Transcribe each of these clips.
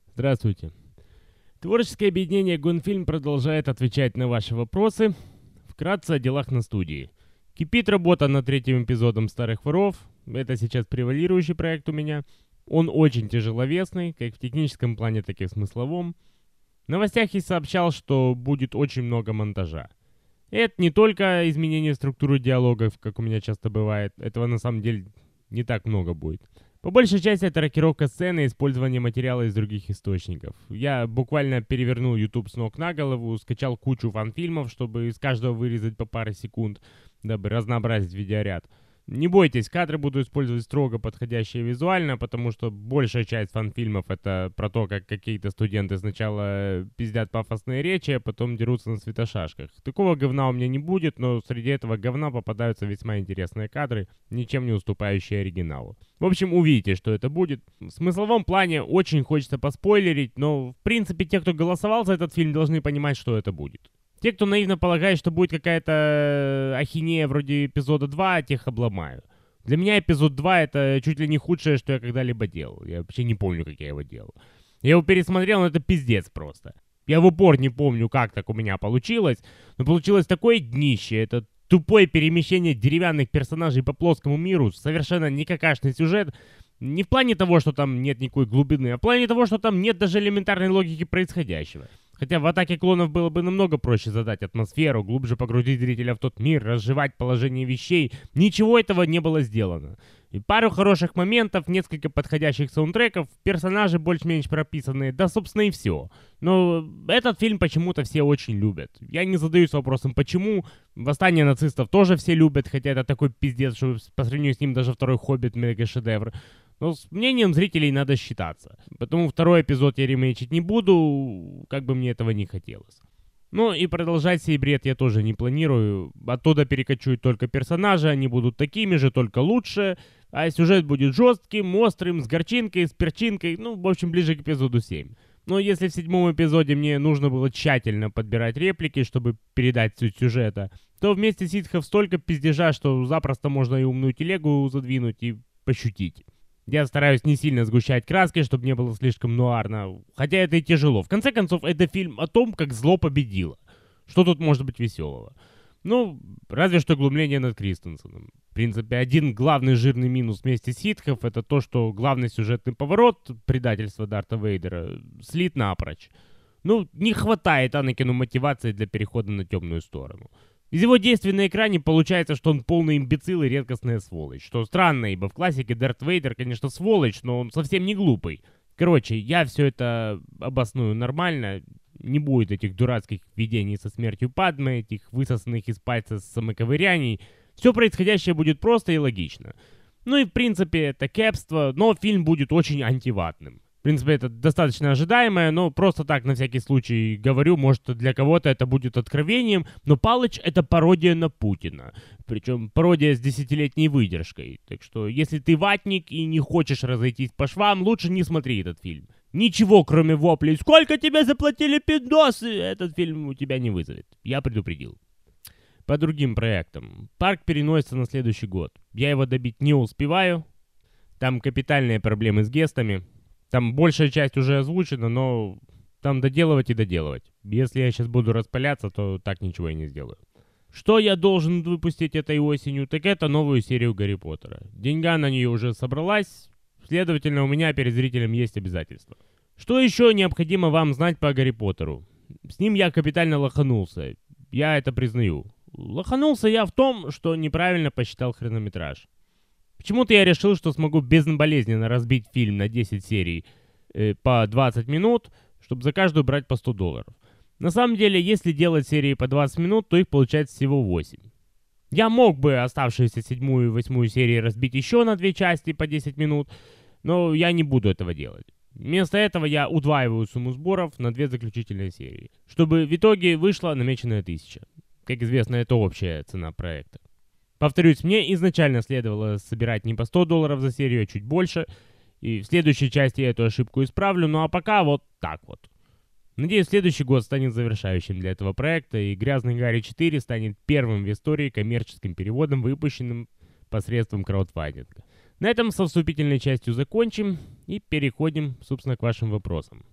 Здравствуйте. Творческое объединение «Гонфильм» продолжает отвечать на ваши вопросы. Вкратце о делах на студии. Кипит работа над третьим эпизодом «Старых воров». Это сейчас превалирующий проект у меня. Он очень тяжеловесный, как в техническом плане, так и в смысловом. В новостях я сообщал, что будет очень много монтажа. И это не только изменение структуры диалогов, как у меня часто бывает. Этого на самом деле не так много будет. По большей части это рокировка сцены и использование материала из других источников. Я буквально перевернул YouTube с ног на голову, скачал кучу фанфильмов, чтобы из каждого вырезать по паре секунд, дабы разнообразить видеоряд. Не бойтесь, кадры буду использовать строго подходящие визуально, потому что большая часть фанфильмов это про то, как какие-то студенты сначала пиздят пафосные речи, а потом дерутся на светошашках. Такого говна у меня не будет, но среди этого говна попадаются весьма интересные кадры, ничем не уступающие оригиналу. В общем, увидите, что это будет. В смысловом плане очень хочется поспойлерить, но в принципе те, кто голосовал за этот фильм, должны понимать, что это будет. Те, кто наивно полагает, что будет какая-то ахинея вроде эпизода 2, тех обломаю. Для меня эпизод 2 это чуть ли не худшее, что я когда-либо делал. Я вообще не помню, как я его делал. Я его пересмотрел, но это пиздец просто. Я в упор не помню, как так у меня получилось, но получилось такое днище. Это тупое перемещение деревянных персонажей по плоскому миру, совершенно никакашный сюжет. Не в плане того, что там нет никакой глубины, а в плане того, что там нет даже элементарной логики происходящего. Хотя в «Атаке клонов» было бы намного проще задать атмосферу, глубже погрузить зрителя в тот мир, разжевать положение вещей. Ничего этого не было сделано. И пару хороших моментов, несколько подходящих саундтреков, персонажи больше-меньше прописанные, да собственно и все. Но этот фильм почему-то все очень любят. Я не задаюсь вопросом почему. «Восстание нацистов» тоже все любят, хотя это такой пиздец, что по сравнению с ним даже второй «Хоббит» мега-шедевр. Но с мнением зрителей надо считаться. Потому второй эпизод я ремейчить не буду, как бы мне этого не хотелось. Ну и продолжать сей бред я тоже не планирую. Оттуда перекочуют только персонажи, они будут такими же, только лучше. А сюжет будет жестким, острым, с горчинкой, с перчинкой, ну, в общем, ближе к эпизоду 7. Но если в седьмом эпизоде мне нужно было тщательно подбирать реплики, чтобы передать суть сюжета, то вместе ситхов столько пиздежа, что запросто можно и умную телегу задвинуть и пошутить. Я стараюсь не сильно сгущать краски, чтобы не было слишком нуарно, хотя это и тяжело. В конце концов, это фильм о том, как зло победило. Что тут может быть веселого? Ну, разве что глумление над Кристенсеном. В принципе, один главный жирный минус вместе ситхов — это то, что главный сюжетный поворот, предательства Дарта Вейдера, слит напрочь. Ну, не хватает Анакину мотивации для перехода на темную сторону. Из его действий на экране получается, что он полный имбецил и редкостная сволочь. Что странно, ибо в классике Дарт Вейдер, конечно, сволочь, но он совсем не глупый. Короче, я все это обосную нормально. Не будет этих дурацких видений со смертью Падме, этих высосанных из пальца самоковыряний. Все происходящее будет просто и логично. Ну и в принципе это кепство, но фильм будет очень антиватным. В принципе, это достаточно ожидаемое, но просто так на всякий случай говорю, может для кого-то это будет откровением, но Палыч — это пародия на Путина. Причем пародия с десятилетней выдержкой. Так что, если ты ватник и не хочешь разойтись по швам, лучше не смотри этот фильм. Ничего, кроме воплей «Сколько тебе заплатили, пиндосы?» этот фильм у тебя не вызовет. Я предупредил. По другим проектам. Парк переносится на следующий год. Я его добить не успеваю. Там капитальные проблемы с гестами. Там большая часть уже озвучена, но там доделывать и доделывать. Если я сейчас буду распыляться, то так ничего и не сделаю. Что я должен выпустить этой осенью, так это новую серию Гарри Поттера. Деньга на нее уже собралась, следовательно, у меня перед зрителем есть обязательства. Что еще необходимо вам знать по Гарри Поттеру? С ним я капитально лоханулся, я это признаю. Лоханулся я в том, что неправильно посчитал хронометраж. Почему-то я решил, что смогу безболезненно разбить фильм на 10 серий по 20 минут, чтобы за каждую брать по $100. На самом деле, если делать серии по 20 минут, то их получается всего 8. Я мог бы оставшиеся 7 и 8 серии разбить еще на 2 части по 10 минут, но я не буду этого делать. Вместо этого я удваиваю сумму сборов на 2 заключительные серии, чтобы в итоге вышла намеченная 1000. Как известно, это общая цена проекта. Повторюсь, мне изначально следовало собирать не по $100 за серию, а чуть больше. И в следующей части я эту ошибку исправлю, ну а пока вот так вот. Надеюсь, следующий год станет завершающим для этого проекта, и «Грязный Гарри 4» станет первым в истории коммерческим переводом, выпущенным посредством краудфандинга. На этом со вступительной частью закончим и переходим, собственно, к вашим вопросам.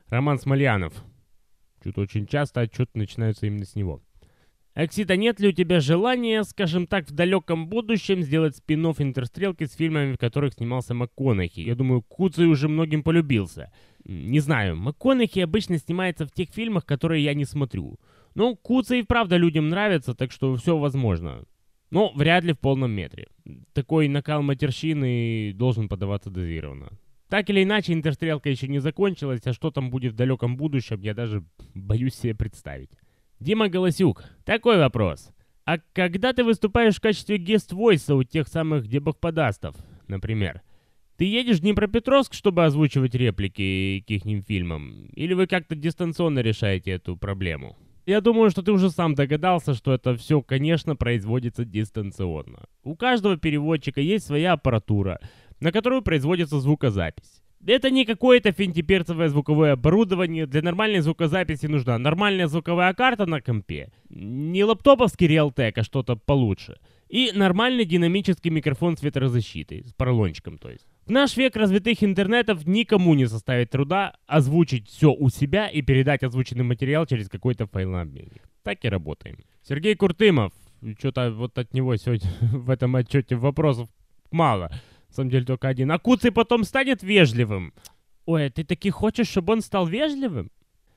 Роман Смольянов. Что-то очень часто отчеты начинаются именно с него. Оксида, нет ли у тебя желания, скажем так, в далеком будущем сделать спин-офф «Интерстрелки» с фильмами, в которых снимался МакКонахи? Я думаю, Куцый уже многим полюбился. Не знаю, МакКонахи обычно снимается в тех фильмах, которые я не смотрю. Но Куцый и правда людям нравится, так что все возможно. Но вряд ли в полном метре. Такой накал матерщины должен подаваться дозированно. Так или иначе, «Интерстрелка» еще не закончилась, а что там будет в далеком будущем, я даже боюсь себе представить. Дима Голосюк, такой вопрос. А когда ты выступаешь в качестве гест-войса у тех самых дебахподастов, например, ты едешь в Днепропетровск, чтобы озвучивать реплики к ихним фильмам? Или вы как-то дистанционно решаете эту проблему? Я думаю, что ты уже сам догадался, что это все, конечно, производится дистанционно. У каждого переводчика есть своя аппаратура, на которую производится звукозапись. Это не какое-то финтиперцевое звуковое оборудование. Для нормальной звукозаписи нужна нормальная звуковая карта на компе. Не лаптоповский Realtek, а что-то получше. И нормальный динамический микрофон с ветрозащитой, с поролончиком, то есть. В наш век развитых интернетов никому не составит труда озвучить все у себя и передать озвученный материал через какой-то файлообменник. Так и работаем. Сергей Куртымов. Что-то вот от него сегодня в этом отчете вопросов мало. На самом деле только один. А Куцый потом станет вежливым? Ой, ты таки хочешь, чтобы он стал вежливым?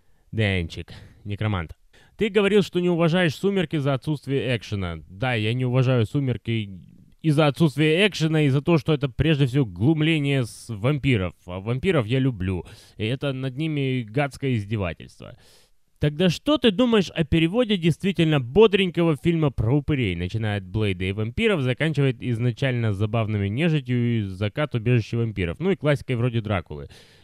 Денчик, некромант. Ты говорил, что не уважаешь «Сумерки» за отсутствие экшена. Да, я не уважаю «Сумерки» из-за отсутствия экшена, и за то, что это прежде всего глумление с вампиров. А вампиров я люблю. И это над ними гадское издевательство. Тогда что ты думаешь о переводе действительно бодренького фильма про упырей, начиная от Блейда и вампиров, заканчивая изначально забавными нежитью и закат убежища вампиров, ну и классикой вроде Дракулы.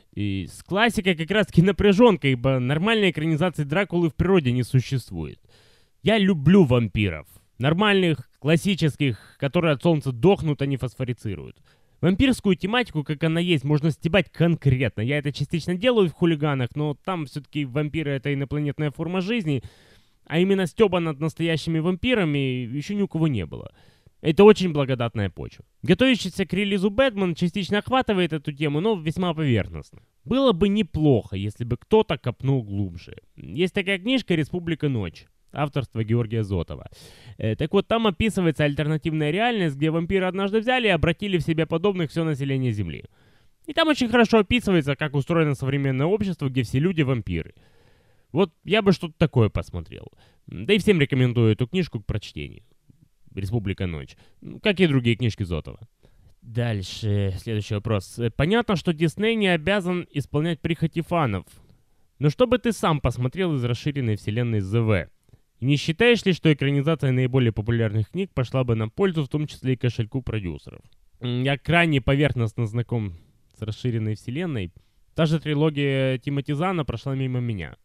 И с классикой как раз-таки напряженка, ибо нормальной экранизации Дракулы в природе не существует. Я люблю вампиров. Нормальных, классических, которые от солнца дохнут, а не фосфорицируют. Вампирскую тематику, как она есть, можно стебать конкретно. Я это частично делаю в «Хулиганах», но там все-таки вампиры — это инопланетная форма жизни, а именно стеба над настоящими вампирами еще ни у кого не было. Это очень благодатная почва. Готовящийся к релизу «Бэтмен» частично охватывает эту тему, но весьма поверхностно. Было бы неплохо, если бы кто-то копнул глубже. Есть такая книжка «Республика Ночь». Авторство Георгия Зотова. Так вот, там описывается альтернативная реальность, где вампиры однажды взяли и обратили в себя подобных все население Земли. И там очень хорошо описывается, как устроено современное общество, где все люди вампиры. Вот я бы что-то такое посмотрел. Да и всем рекомендую эту книжку к прочтению. «Республика Ночь». Как и другие книжки Зотова. Дальше, следующий вопрос. Понятно, что Дисней не обязан исполнять прихоти фанов. Но что бы ты сам посмотрел из расширенной вселенной ЗВ? И не считаешь ли, что экранизация наиболее популярных книг пошла бы на пользу, в том числе и кошельку продюсеров? Я крайне поверхностно знаком с расширенной вселенной. Та же трилогия Тимоти Зана прошла мимо меня.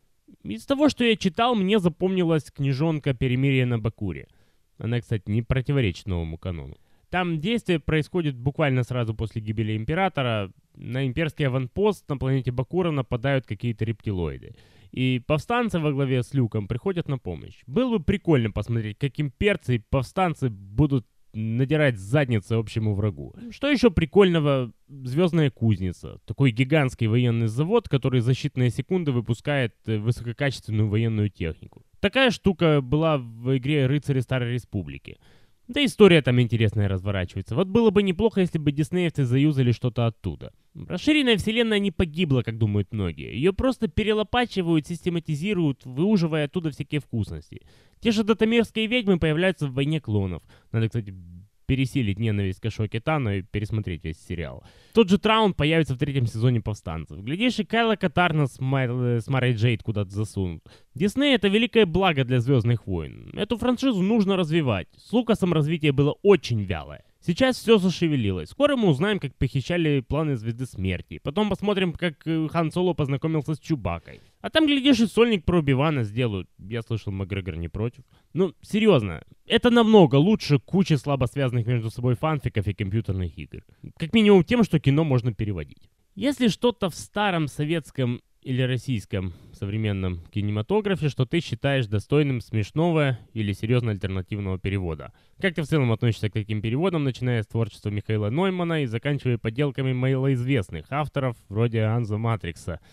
Из того, что я читал, мне запомнилась книжонка «Перемирие на Бакуре». Она, кстати, не противоречит новому канону. Там действие происходит буквально сразу после гибели Императора. На имперский аванпост на планете Бакура нападают какие-то рептилоиды. И повстанцы во главе с Люком приходят на помощь. Было бы прикольно посмотреть, как имперцы и повстанцы будут надирать задницы общему врагу. Что еще прикольного? Звездная кузница. Такой гигантский военный завод, который за считанные секунды выпускает высококачественную военную технику. Такая штука была в игре «Рыцари Старой Республики». Да история там интересная разворачивается. Вот было бы неплохо, если бы диснеевцы заюзали что-то оттуда. Расширенная вселенная не погибла, как думают многие. Ее просто перелопачивают, систематизируют, выуживая оттуда всякие вкусности. Те же датамерские ведьмы появляются в «Войне клонов». Надо, кстати, пересилить ненависть к Ашоке Тану и пересмотреть весь сериал. Тот же Траун появится в 3-м сезоне «Повстанцев». Глядишь, и Кайла Катарна с Марой Джейд куда-то засунут. Дисней — это великое благо для «Звездных войн». Эту франшизу нужно развивать. С Лукасом развитие было очень вялое. Сейчас все зашевелилось. Скоро мы узнаем, как похищали планы Звезды Смерти. Потом посмотрим, как Хан Соло познакомился с Чубакой. А там, глядишь, и сольник про Оби-Вана сделают. Я слышал, Макгрегор не против. Ну, серьезно, это намного лучше кучи слабо связанных между собой фанфиков и компьютерных игр. Как минимум тем, что кино можно переводить. Если что-то в старом советском или российском современном кинематографе, что ты считаешь достойным смешного или серьезно альтернативного перевода. Как ты в целом относишься к таким переводам, начиная с творчества Михаила Ноймана и заканчивая подделками малоизвестных авторов, вроде Анза Матрикса?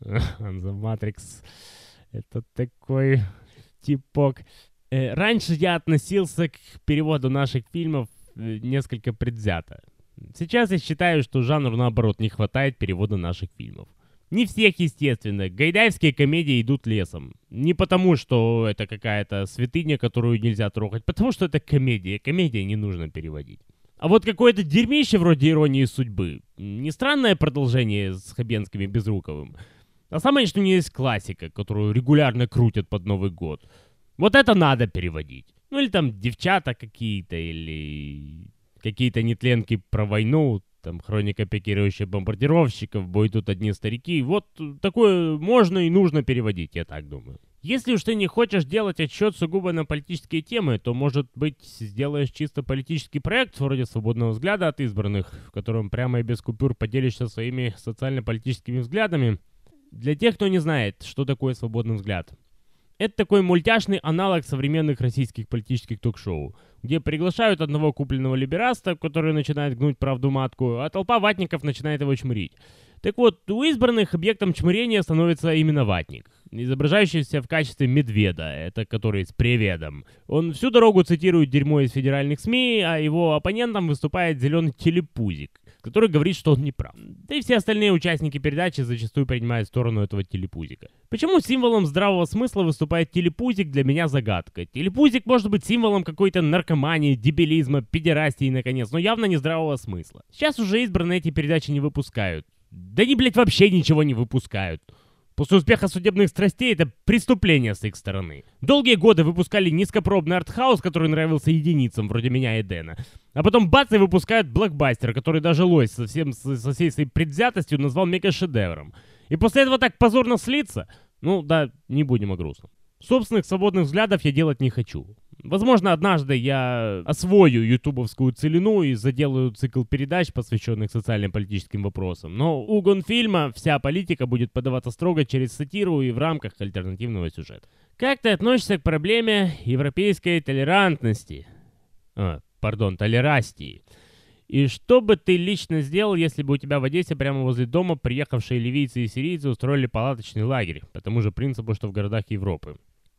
The Matrix. Это такой типок. Раньше я относился к переводу наших фильмов несколько предвзято. Сейчас я считаю, что жанру, наоборот, не хватает перевода наших фильмов. Не всех, естественно. Гайдаевские комедии идут лесом. Не потому, что это какая-то святыня, которую нельзя трогать, потому что это комедия. Комедия не нужно переводить. А вот какое-то дерьмище вроде «Иронии судьбы». Не странное продолжение с Хабенским и Безруковым. А самое, что не есть классика, которую регулярно крутят под Новый год. Вот это надо переводить. Ну или там девчата какие-то, или какие-то нетленки про войну, там хроника пикирующих бомбардировщиков, бой тут одни старики. Вот такое можно и нужно переводить, я так думаю. Если уж ты не хочешь делать отсчет сугубо на политические темы, то, может быть, сделаешь чисто политический проект вроде «Свободного взгляда» от избранных, в котором прямо и без купюр поделишься своими социально-политическими взглядами. Для тех, кто не знает, что такое «Свободный взгляд». Это такой мультяшный аналог современных российских политических ток-шоу, где приглашают одного купленного либераста, который начинает гнуть правду матку, а толпа ватников начинает его чмырить. Так вот, у избранных объектом чмырения становится именно ватник, изображающийся в качестве медведа, это который с приведом. Он всю дорогу цитирует дерьмо из федеральных СМИ, а его оппонентом выступает зеленый телепузик, который говорит, что он не прав. Да и все остальные участники передачи зачастую принимают сторону этого телепузика. Почему символом здравого смысла выступает телепузик, для меня загадка. Телепузик может быть символом какой-то наркомании, дебилизма, педерастии, наконец, но явно не здравого смысла. Сейчас уже избранные эти передачи не выпускают. Да они, блядь, вообще ничего не выпускают. После успеха «Судебных страстей» это преступление с их стороны. Долгие годы выпускали низкопробный артхаус, который нравился единицам, вроде меня и Дэна. А потом бац, и выпускают блокбастер, который даже Лось со всей своей предвзятостью назвал мега-шедевром. И после этого так позорно слиться? Ну да, не будем о грустном. Собственных свободных взглядов я делать не хочу. Возможно, однажды я освою ютубовскую целину и заделаю цикл передач, посвященных социально-политическим вопросам. Но у Гонфильма вся политика будет подаваться строго через сатиру и в рамках альтернативного сюжета. Как ты относишься к проблеме европейской толерантности? Толерастии. И что бы ты лично сделал, если бы у тебя в Одессе прямо возле дома приехавшие ливийцы и сирийцы устроили палаточный лагерь, по тому же принципу, что в городах Европы?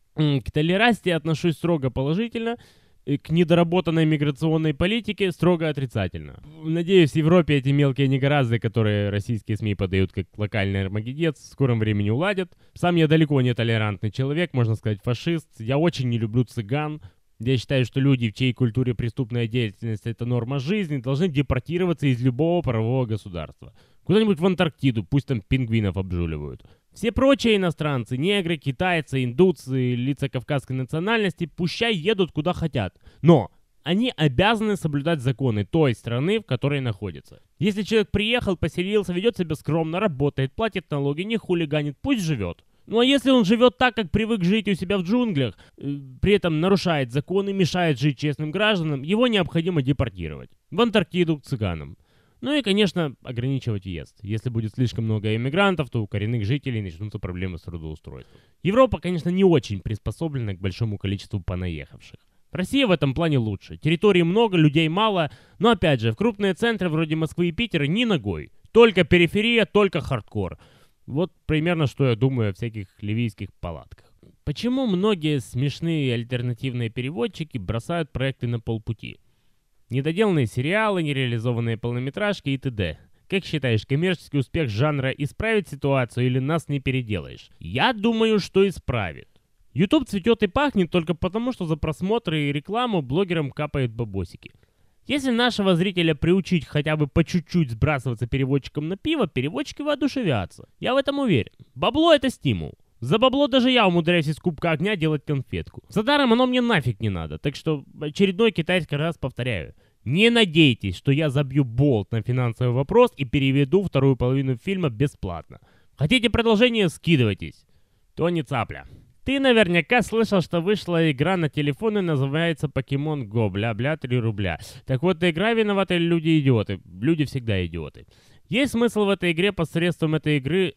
К толерастии отношусь строго положительно, к недоработанной миграционной политике строго отрицательно. Надеюсь, в Европе эти мелкие негоразды, которые российские СМИ подают как локальный армагеддец, в скором времени уладят. Сам я далеко не толерантный человек, можно сказать фашист. Я очень не люблю цыган. Я считаю, что люди, в чьей культуре преступная деятельность — это норма жизни, должны депортироваться из любого правового государства. Куда-нибудь в Антарктиду, пусть там пингвинов обжуливают. Все прочие иностранцы, негры, китайцы, индусы, лица кавказской национальности, пущай едут куда хотят. Но они обязаны соблюдать законы той страны, в которой находятся. Если человек приехал, поселился, ведет себя скромно, работает, платит налоги, не хулиганит, пусть живет. Ну а если он живет так, как привык жить у себя в джунглях, при этом нарушает законы, мешает жить честным гражданам, его необходимо депортировать. В Антарктиду к цыганам. Ну и, конечно, ограничивать въезд. Если будет слишком много иммигрантов, то у коренных жителей начнутся проблемы с трудоустройством. Европа, конечно, не очень приспособлена к большому количеству понаехавших. Россия в этом плане лучше. Территории много, людей мало, но опять же, в крупные центры вроде Москвы и Питера ни ногой. Только периферия, только хардкор. Вот примерно, что я думаю о всяких ливийских палатках. Почему многие смешные альтернативные переводчики бросают проекты на полпути? Недоделанные сериалы, нереализованные полнометражки и т.д. Как считаешь, коммерческий успех жанра исправит ситуацию или нас не переделаешь? Я думаю, что исправит. YouTube цветет и пахнет только потому, что за просмотры и рекламу блогерам капают бабосики. Если нашего зрителя приучить хотя бы по чуть-чуть сбрасываться переводчиком на пиво, переводчики воодушевятся. Я в этом уверен. Бабло — это стимул. За бабло даже я умудряюсь из кубка огня делать конфетку. За даром оно мне нафиг не надо, так что очередной китайский раз повторяю. Не надейтесь, что я забью болт на финансовый вопрос и переведу вторую половину фильма бесплатно. Хотите продолжение — скидывайтесь. То не цапля. Ты наверняка слышал, что вышла игра на телефоны, называется Pokemon Go, бля-бля, 3 рубля. Так вот, игра виновата, люди идиоты. Люди всегда идиоты. Есть смысл в этой игре посредством этой игры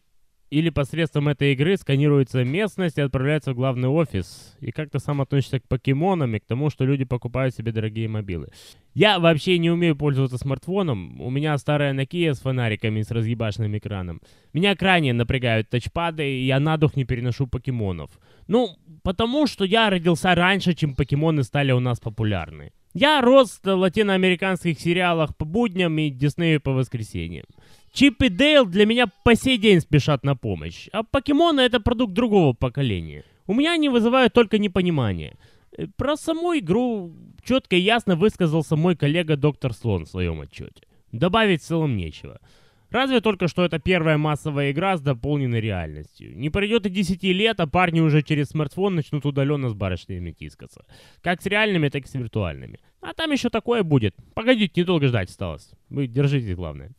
или посредством этой игры сканируется местность и отправляется в главный офис. И как ты сам относишься к покемонам и к тому, что люди покупают себе дорогие мобилы? Я вообще не умею пользоваться смартфоном. У меня старая Nokia с фонариками и с разъебашенным экраном. Меня крайне напрягают тачпады, и я на дух не переношу покемонов. Ну, потому что я родился раньше, чем покемоны стали у нас популярны. Я рос в латиноамериканских сериалах по будням и Диснею по воскресеньям. Чип и Дейл для меня по сей день спешат на помощь, а покемоны — это продукт другого поколения. У меня они вызывают только непонимание. Про саму игру четко и ясно высказался мой коллега доктор Слон в своем отчете. Добавить в целом нечего. Разве только, что это первая массовая игра с дополненной реальностью. Не пройдет и 10 лет, а парни уже через смартфон начнут удаленно с барышнями тискаться. Как с реальными, так и с виртуальными. А там еще такое будет. Погодите, недолго ждать осталось. Вы держитесь, главное.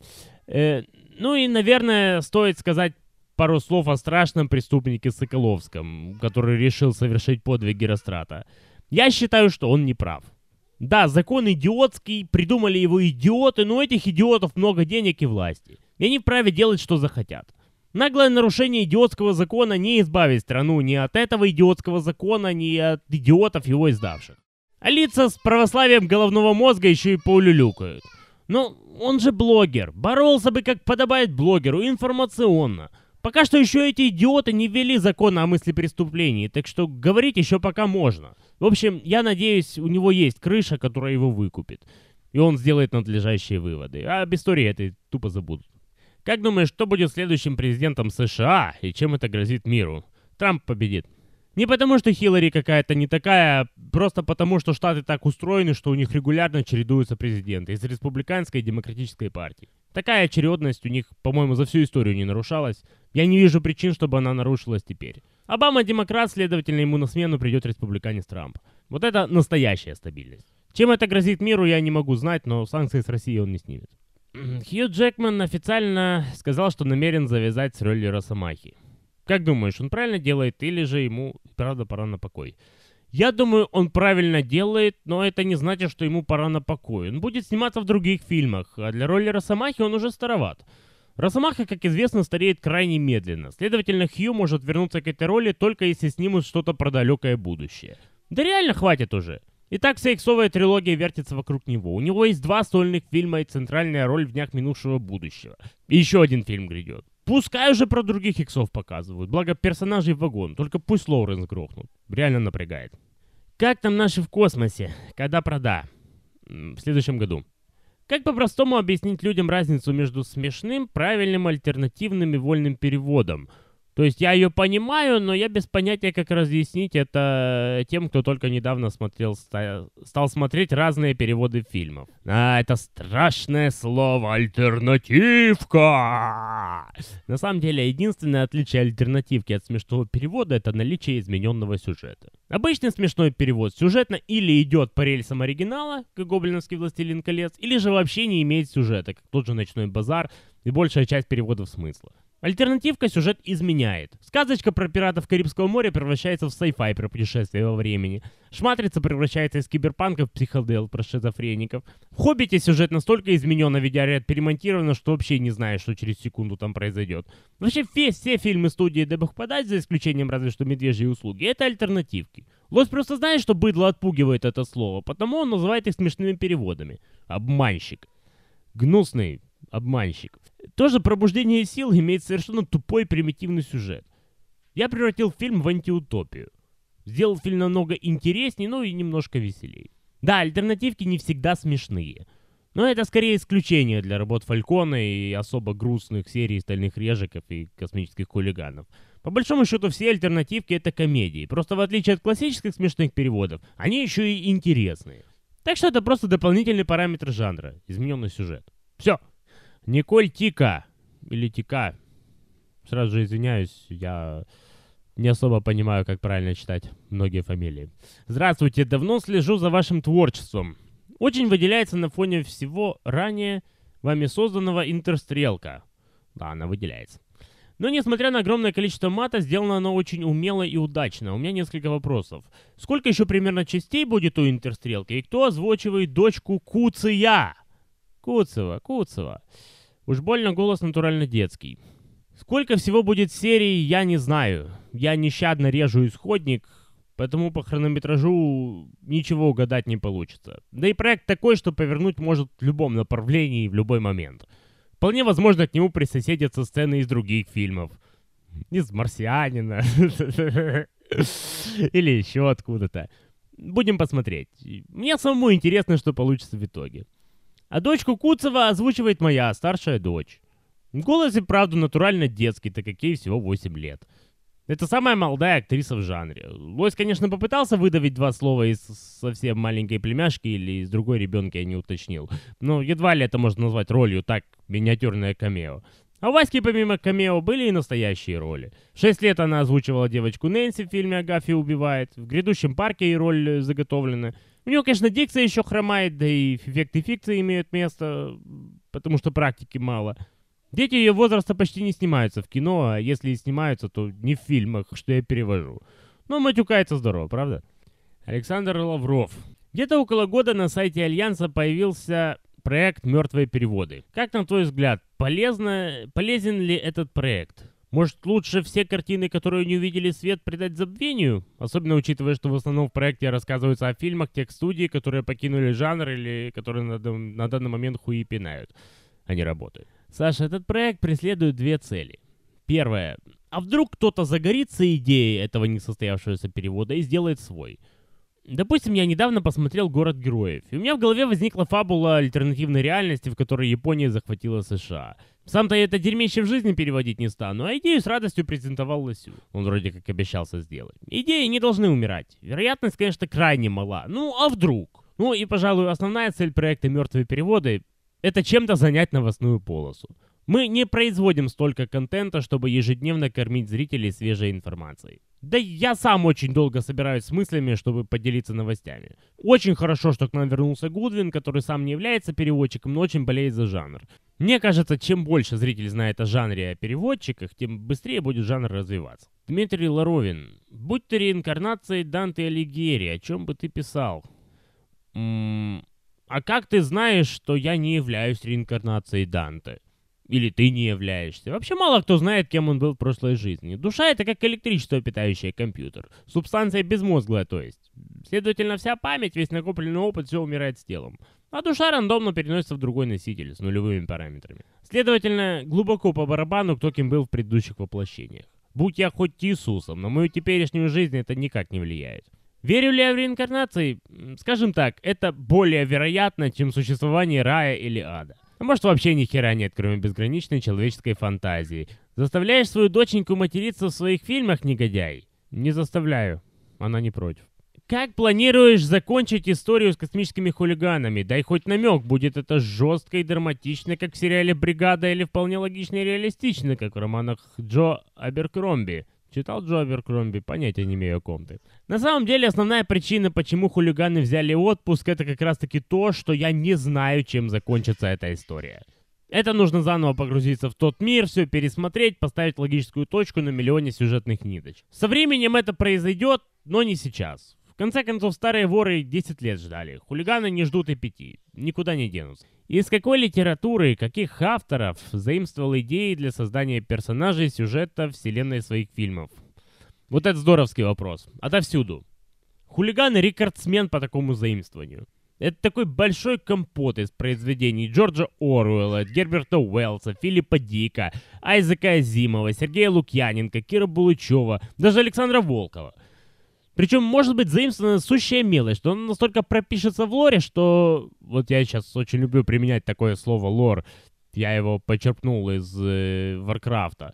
Ну и, наверное, стоит сказать пару слов о страшном преступнике Соколовском, который решил совершить подвиг Герострата. Я считаю, что он не прав. Да, закон идиотский, придумали его идиоты, но у этих идиотов много денег и власти. И они вправе делать, что захотят. Наглое нарушение идиотского закона не избавит страну ни от этого идиотского закона, ни от идиотов, его издавших. А лица с православием головного мозга еще и поулюлюкают. Но он же блогер, боролся бы, как подобает блогеру, информационно. Пока что еще эти идиоты не ввели закон о мысли преступлений, так что говорить еще пока можно. В общем, я надеюсь, у него есть крыша, которая его выкупит. И он сделает надлежащие выводы. А об истории этой тупо забудут. Как думаешь, кто будет следующим президентом США и чем это грозит миру? Трамп победит. Не потому, что Хиллари какая-то не такая, а просто потому, что Штаты так устроены, что у них регулярно чередуются президенты из республиканской и демократической партий. Такая очередность у них, по-моему, за всю историю не нарушалась. Я не вижу причин, чтобы она нарушилась теперь. Обама демократ, следовательно, ему на смену придет республиканец Трамп. Вот это настоящая стабильность. Чем это грозит миру, я не могу знать, но санкции с Россией он не снимет. Хью Джекман официально сказал, что намерен завязать с ролью Росомахи. Как думаешь, он правильно делает или же ему, правда, пора на покой? Я думаю, он правильно делает, но это не значит, что ему пора на покой. Он будет сниматься в других фильмах, а для роли Росомахи он уже староват. Росомаха, как известно, стареет крайне медленно. Следовательно, Хью может вернуться к этой роли только если снимут что-то про далекое будущее. Да реально хватит уже. Итак, вся иксовая трилогия вертится вокруг него. У него есть 2 сольных фильма и центральная роль в «Днях минувшего будущего». И еще один фильм грядет. Пускай уже про других иксов показывают, благо персонажей вагон, только пусть Лоуренс грохнут. Реально напрягает. Как там наши в космосе? Когда прода? В следующем году. Как по-простому объяснить людям разницу между смешным, правильным, альтернативным и вольным переводом? То есть я ее понимаю, но я без понятия, как разъяснить это тем, кто только недавно стал смотреть разные переводы фильмов. А, это страшное слово «альтернативка». На самом деле, единственное отличие альтернативки от смешного перевода — это наличие измененного сюжета. Обычный смешной перевод сюжетно или идет по рельсам оригинала, как «Гоблиновский властелин колец», или же вообще не имеет сюжета, как тот же «Ночной базар» и большая часть переводов смысла. Альтернативка сюжет изменяет. Сказочка про пиратов Карибского моря превращается в sci-fi про путешествия во времени. Шматрица превращается из киберпанка в психодел про шизофреников. В «Хоббите» сюжет настолько изменен, а видеоряд перемонтировано, что вообще не знаешь, что через секунду там произойдет. Вообще все фильмы студии «Дабых подать», за исключением разве что «Медвежьи услуги», это альтернативки. Лось просто знает, что быдло отпугивает это слово, потому он называет их смешными переводами. Обманщик. Гнусный обманщик. Тоже «Пробуждение сил» имеет совершенно тупой примитивный сюжет. Я превратил фильм в антиутопию. Сделал фильм намного интереснее, но и немножко веселее. Да, альтернативки не всегда смешные. Но это скорее исключение для работ Фалькона и особо грустных серий «Стальных режиков» и «Космических хулиганов». По большому счету все альтернативки — это комедии. Просто в отличие от классических смешных переводов, они еще и интересные. Так что это просто дополнительный параметр жанра, измененный сюжет. Все. Николь Тика, или Тика, сразу же извиняюсь, я не особо понимаю, как правильно читать многие фамилии. Здравствуйте, давно слежу за вашим творчеством. Очень выделяется на фоне всего ранее вами созданного «Интерстрелка». Да, она выделяется. Но несмотря на огромное количество мата, сделано оно очень умело и удачно. У меня несколько вопросов. Сколько еще примерно частей будет у «Интерстрелки» и кто озвучивает дочку Куция? Куцева. Уж больно голос натурально детский. Сколько всего будет серий, я не знаю. Я нещадно режу исходник, поэтому по хронометражу ничего угадать не получится. Да и проект такой, что повернуть может в любом направлении и в любой момент. Вполне возможно, к нему присоседятся сцены из других фильмов. Из «Марсианина». Или еще откуда-то. Будем посмотреть. Мне самому интересно, что получится в итоге. А дочку Куцева озвучивает моя старшая дочь. Голос и правда натурально детский, так как ей всего 8 лет. Это самая молодая актриса в жанре. Лось, конечно, попытался выдавить 2 слова из совсем маленькой племяшки или из другой ребенка, я не уточнил. Но едва ли это можно назвать ролью, так, миниатюрное камео. А у Васьки помимо камео были и настоящие роли. В 6 лет она озвучивала девочку Нэнси в фильме «Агафья убивает». В «Грядущем парке» ей роль заготовлена. У нее, конечно, дикция еще хромает, да и эффекты фикции имеют место, потому что практики мало. Дети ее возраста почти не снимаются в кино, а если и снимаются, то не в фильмах, что я перевожу. Но матюкается здорово, правда? Александр Лавров. Где-то около года на сайте Альянса появился проект «Мертвые переводы». Как, на твой взгляд, полезен ли этот проект? Может, лучше все картины, которые не увидели свет, предать забвению? Особенно учитывая, что в основном в проекте рассказывается о фильмах тех студий, которые покинули жанр или которые на данный момент хуи пинают, а не работают. Саша, этот проект преследует 2 цели. Первая. А вдруг кто-то загорится идеей этого несостоявшегося перевода и сделает свой? Допустим, я недавно посмотрел «Город героев», и у меня в голове возникла фабула альтернативной реальности, в которой Япония захватила США. Сам-то я это дерьмище в жизни переводить не стану, а идею с радостью презентовал Лосю. Он вроде как обещался сделать. Идеи не должны умирать. Вероятность, конечно, крайне мала. Ну, а вдруг? Ну и, пожалуй, основная цель проекта «Мертвые переводы» — это чем-то занять новостную полосу. Мы не производим столько контента, чтобы ежедневно кормить зрителей свежей информацией. Да я сам очень долго собираюсь с мыслями, чтобы поделиться новостями. Очень хорошо, что к нам вернулся Гудвин, который сам не является переводчиком, но очень болеет за жанр. Мне кажется, чем больше зритель знает о жанре и о переводчиках, тем быстрее будет жанр развиваться. Дмитрий Ларовин. Будь ты реинкарнацией Данте Алигьери, о чем бы ты писал? А как ты знаешь, что я не являюсь реинкарнацией Данте? Или ты не являешься? Вообще мало кто знает, кем он был в прошлой жизни. Душа — это как электричество, питающее компьютер. Субстанция безмозглая, то есть. Следовательно, вся память, весь накопленный опыт, все умирает с телом. А душа рандомно переносится в другой носитель с нулевыми параметрами. Следовательно, глубоко по барабану, кто кем был в предыдущих воплощениях. Будь я хоть Иисусом, на мою теперешнюю жизнь это никак не влияет. Верю ли я в реинкарнации? Скажем так, это более вероятно, чем существование рая или ада. А может вообще ни хера нет, кроме безграничной человеческой фантазии. Заставляешь свою доченьку материться в своих фильмах, негодяй? Не заставляю. Она не против. Как планируешь закончить историю с космическими хулиганами? Дай хоть намек, будет это жестко и драматично, как в сериале «Бригада», или вполне логично и реалистично, как в романах Джо Аберкромби. Читал Джо Аберкромби? Понятия не имею, о ком ты. На самом деле, основная причина, почему хулиганы взяли отпуск, это как раз-таки то, что я не знаю, чем закончится эта история. Это нужно заново погрузиться в тот мир, все пересмотреть, поставить логическую точку на миллионе сюжетных ниточек. Со временем это произойдет, но не сейчас. В конце концов, старые воры 10 лет ждали. Хулиганы не ждут и 5. Никуда не денутся. Из какой литературы, каких авторов заимствовал идеи для создания персонажей, сюжета, вселенной своих фильмов? Вот это здоровский вопрос. Отовсюду. Хулиган — рекордсмен по такому заимствованию. Это такой большой компот из произведений Джорджа Оруэлла, Герберта Уэллса, Филиппа Дика, Айзека Азимова, Сергея Лукьяненко, Кира Булычева, даже Александра Волкова. Причем может быть заимствована сущая мелочь, что он настолько пропишется в лоре, что... Вот я сейчас очень люблю применять такое слово «лор». Я его почерпнул из Варкрафта.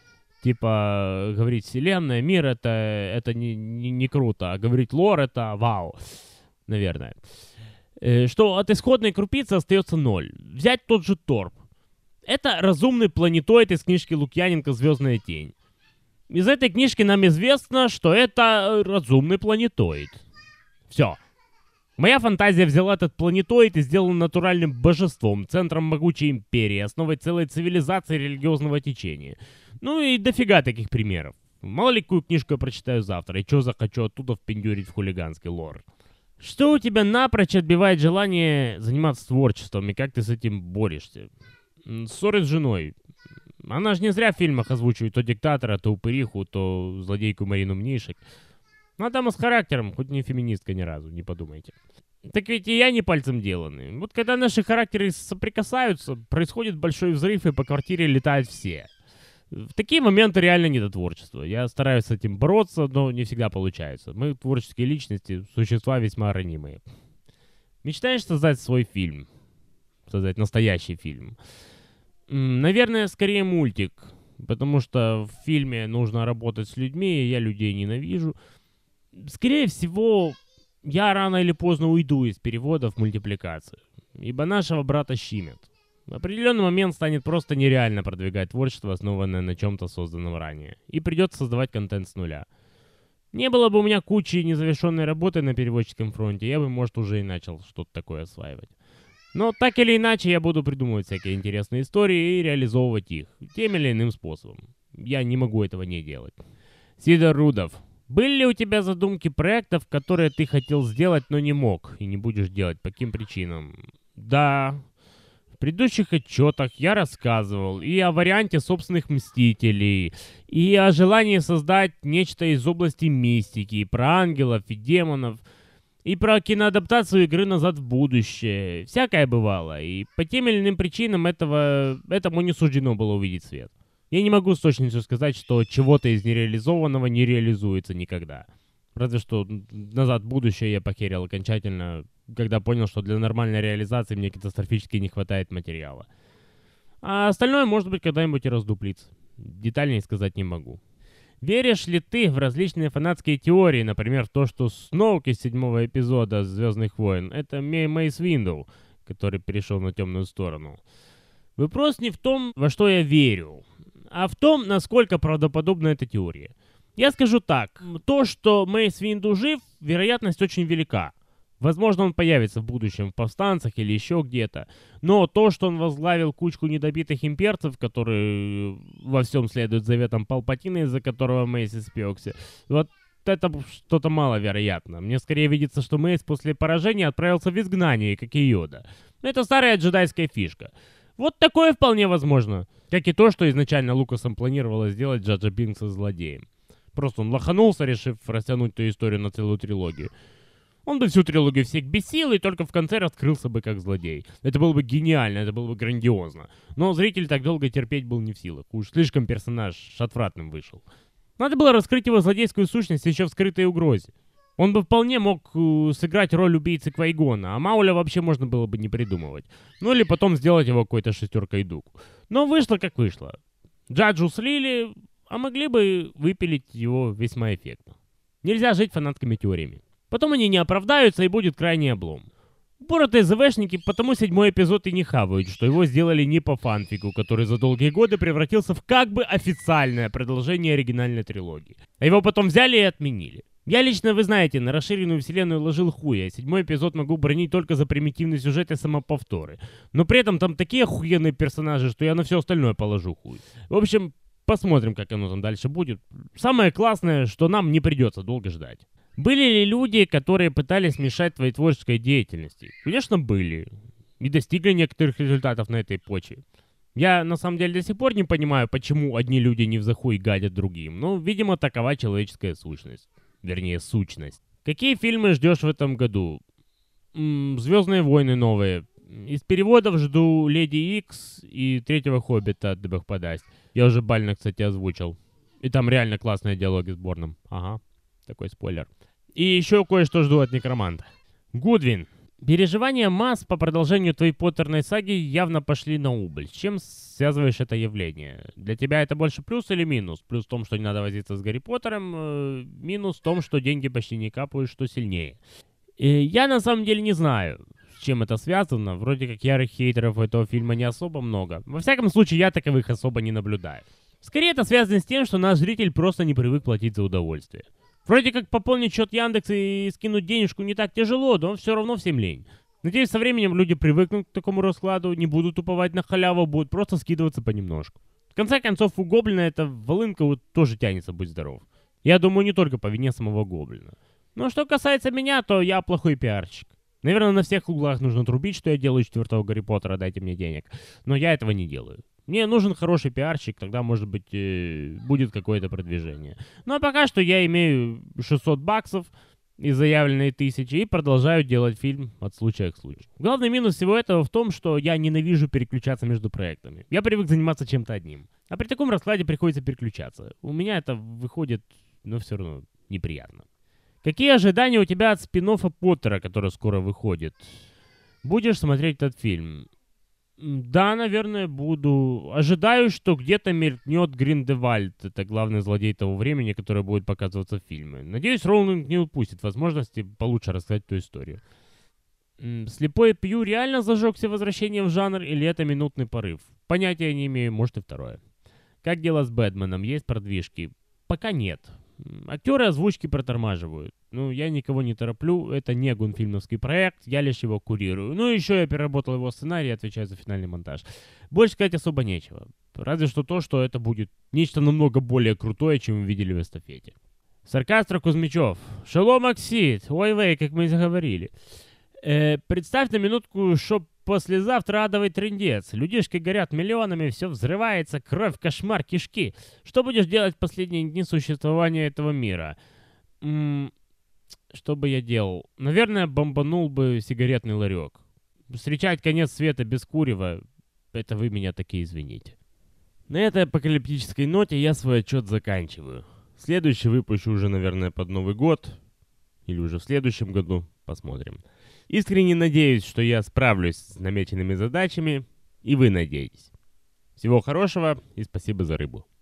Типа, говорить вселенная, мир — это не круто, а говорить лор — это вау, наверное. Что от исходной крупицы остается 0. Взять тот же Торп. Это разумный планетоид из книжки Лукьяненко «Звездная тень». Из этой книжки нам известно, что это разумный планетоид. Все. Моя фантазия взяла этот планетоид и сделала натуральным божеством, центром могучей империи, основой целой цивилизации религиозного течения. Ну и дофига таких примеров. Мало ли какую книжку я прочитаю завтра, и что захочу оттуда впендюрить в хулиганский лор. Что у тебя напрочь отбивает желание заниматься творчеством, и как ты с этим борешься? Ссоры с женой. Она же не зря в фильмах озвучивает то диктатора, то упыриху, то злодейку Марину Мнишек. Она там и с характером, хоть не феминистка ни разу, не подумайте. Так ведь и я не пальцем деланный. Вот когда наши характеры соприкасаются, происходит большой взрыв, и по квартире летают все. В такие моменты реально не до творчества. Я стараюсь с этим бороться, но не всегда получается. Мы, творческие личности, существа весьма ранимые. Мечтаешь создать свой фильм? Создать настоящий фильм? Наверное, скорее мультик. Потому что в фильме нужно работать с людьми, и я людей ненавижу. Скорее всего, я рано или поздно уйду из перевода в мультипликацию. Ибо нашего брата щимят. В определенный момент станет просто нереально продвигать творчество, основанное на чем-то созданном ранее. И придется создавать контент с нуля. Не было бы у меня кучи незавершенной работы на переводческом фронте, я бы, может, уже и начал что-то такое осваивать. Но так или иначе я буду придумывать всякие интересные истории и реализовывать их тем или иным способом. Я не могу этого не делать. Сидор Рудов. Были ли у тебя задумки проектов, которые ты хотел сделать, но не мог и не будешь делать? По каким причинам? Да. В предыдущих отчетах я рассказывал и о варианте собственных Мстителей, и о желании создать нечто из области мистики, и про ангелов и демонов, и про киноадаптацию игры «Назад в будущее». Всякое бывало, и по тем или иным причинам этому не суждено было увидеть свет. Я не могу с точностью сказать, что чего-то из нереализованного не реализуется никогда. Разве что «Назад в будущее» я похерил окончательно, когда понял, что для нормальной реализации мне катастрофически не хватает материала. А остальное, может быть, когда-нибудь и раздуплится. Детальнее сказать не могу. Веришь ли ты в различные фанатские теории, например, в то, что Сноук из 7-го эпизода «Звездных войн» — это Мейс Виндоу, который перешел на темную сторону? Вопрос не в том, во что я верю, а в том, насколько правдоподобна эта теория. Я скажу так, то, что Мейс Виндоу жив, вероятность очень велика. Возможно, он появится в будущем в повстанцах или еще где-то. Но то, что он возглавил кучку недобитых имперцев, которые во всем следуют заветам Палпатина, из-за которого Мейс испекся, вот это что-то маловероятно. Мне скорее видится, что Мейс после поражения отправился в изгнание, как и Йода. Это старая джедайская фишка. Вот такое вполне возможно. Как и то, что изначально Лукасом планировалось сделать Джа Джа Бинкса злодеем. Просто он лоханулся, решив растянуть ту историю на целую трилогию. Он бы всю трилогию всех бесил и только в конце раскрылся бы как злодей. Это было бы гениально, это было бы грандиозно. Но зритель так долго терпеть был не в силах. Уж слишком персонаж отвратным вышел. Надо было раскрыть его злодейскую сущность еще в скрытой угрозе. Он бы вполне мог сыграть роль убийцы Квайгона, а Мауля вообще можно было бы не придумывать. Ну или потом сделать его какой-то шестеркой дуг. Но вышло как вышло. Джаджу слили, а могли бы выпилить его весьма эффектно. Нельзя жить фанатскими теориями. Потом они не оправдаются, и будет крайний облом. Упоротые ЗВшники потому 7-й эпизод и не хавают, что его сделали не по фанфику, который за долгие годы превратился в как бы официальное продолжение оригинальной трилогии. А его потом взяли и отменили. Я лично, вы знаете, на расширенную вселенную ложил хуя, а 7-й эпизод могу бронить только за примитивный сюжет и самоповторы. Но при этом там такие охуенные персонажи, что я на все остальное положу хуй. В общем, посмотрим, как оно там дальше будет. Самое классное, что нам не придется долго ждать. Были ли люди, которые пытались мешать твоей творческой деятельности? Конечно, были. И достигли некоторых результатов на этой почве. Я, на самом деле, до сих пор не понимаю, почему одни люди не взахуй гадят другим. Но, видимо, такова человеческая сущность. Вернее, сущность. Какие фильмы ждешь в этом году? «Звездные войны» новые. Из переводов жду «Леди Икс» и «Третьего Хоббита», да бог подаст. Я уже бально, кстати, озвучил. И там реально классные диалоги с Борном. Ага, такой спойлер. И еще кое-что жду от Некроманта. Гудвин. Переживания масс по продолжению твоей поттерной саги явно пошли на убыль. С чем связываешь это явление? Для тебя это больше плюс или минус? Плюс в том, что не надо возиться с Гарри Поттером, минус в том, что деньги почти не капают, что сильнее. Я на самом деле не знаю, с чем это связано. Вроде как ярых хейтеров этого фильма не особо много. Во всяком случае, я таковых особо не наблюдаю. Скорее это связано с тем, что наш зритель просто не привык платить за удовольствие. Вроде как пополнить счет Яндекса и скинуть денежку не так тяжело, но все равно всем лень. Надеюсь, со временем люди привыкнут к такому раскладу, не будут уповать на халяву, будут просто скидываться понемножку. В конце концов, у Гоблина эта волынка вот тоже тянется, будь здоров. Я думаю, не только по вине самого Гоблина. Но что касается меня, то я плохой пиарщик. Наверное, на всех углах нужно трубить, что я делаю 4-го Гарри Поттера, дайте мне денег. Но я этого не делаю. Мне нужен хороший пиарщик, тогда, может быть, будет какое-то продвижение. Ну, а пока что я имею $600 и заявленные 1000 и продолжаю делать фильм от случая к случаю. Главный минус всего этого в том, что я ненавижу переключаться между проектами. Я привык заниматься чем-то одним. А при таком раскладе приходится переключаться. У меня это выходит, но все равно неприятно. Какие ожидания у тебя от спин-оффа Поттера, который скоро выходит? Будешь смотреть этот фильм? Да, наверное, буду. Ожидаю, что где-то мелькнет Гриндевальд. Это главный злодей того времени, который будет показываться в фильме. Надеюсь, Роулинг не упустит возможности получше рассказать эту историю. Слепой Пью реально зажегся возвращением в жанр или это минутный порыв? Понятия не имею, может и второе. Как дело с Бэтменом? Есть продвижки? Пока нет. Актеры озвучки протормаживают. Ну, я никого не тороплю, это не гунфильмовский проект, я лишь его курирую. Ну, еще я переработал его сценарий и отвечаю за финальный монтаж. Больше сказать особо нечего. Разве что то, что это будет нечто намного более крутое, чем вы видели в эстафете. Саркастро Кузьмичев. Шалом, Оксид. Ой-вей, как мы и заговорили. Представь на минутку, что послезавтра адовый трындец. Людишки горят миллионами, все взрывается, кровь, кошмар, кишки. Что будешь делать в последние дни существования этого мира? Что бы я делал? Наверное, бомбанул бы сигаретный ларек. Встречать конец света без курева, это вы меня таки извините. На этой апокалиптической ноте я свой отчет заканчиваю. Следующий выпущу уже, наверное, под Новый год. Или уже в следующем году. Посмотрим. Искренне надеюсь, что я справлюсь с намеченными задачами, и вы надеетесь. Всего хорошего и спасибо за рыбу.